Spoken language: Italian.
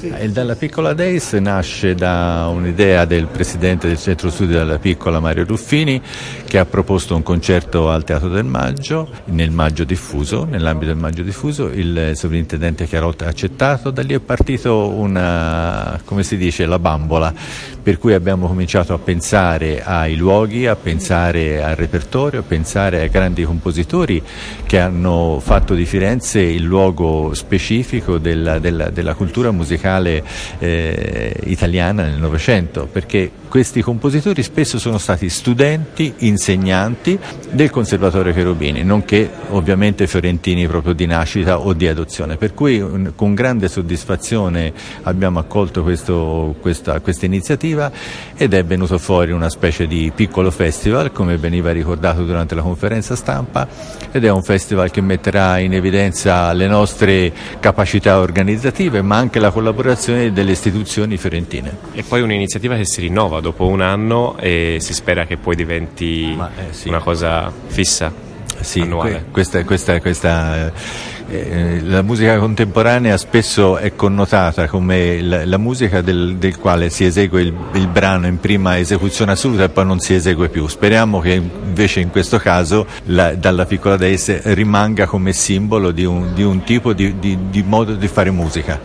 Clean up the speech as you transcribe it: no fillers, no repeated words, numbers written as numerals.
Il Dalla Piccola Days nasce da un'idea del presidente del Centro Studi Dalla Piccola, Mario Ruffini, che ha proposto un concerto al Teatro del Maggio, nell'ambito del Maggio Diffuso. Il sovrintendente Chiarotta ha accettato, da lì è partito la bambola, per cui abbiamo cominciato a pensare ai luoghi, a pensare al repertorio, a pensare ai grandi compositori che hanno fatto di Firenze il luogo specifico della cultura musicale italiana nel Novecento, perché questi compositori spesso sono stati studenti, insegnanti del Conservatorio Cherubini, nonché ovviamente fiorentini proprio di nascita o di adozione, per cui con grande soddisfazione abbiamo accolto questa iniziativa ed è venuto fuori una specie di piccolo festival, come veniva ricordato durante la conferenza stampa, ed è un festival che metterà in evidenza le nostre capacità organizzative, ma anche la collaborazione delle istituzioni fiorentine. E poi un'iniziativa che si rinnova dopo un anno e si spera che poi diventi una cosa fissa. Sì, annuale. La musica contemporanea spesso è connotata come la musica del quale si esegue il brano in prima esecuzione assoluta e poi non si esegue più. Speriamo che invece in questo caso Dalla Piccola Days rimanga come simbolo di un tipo di modo di fare musica.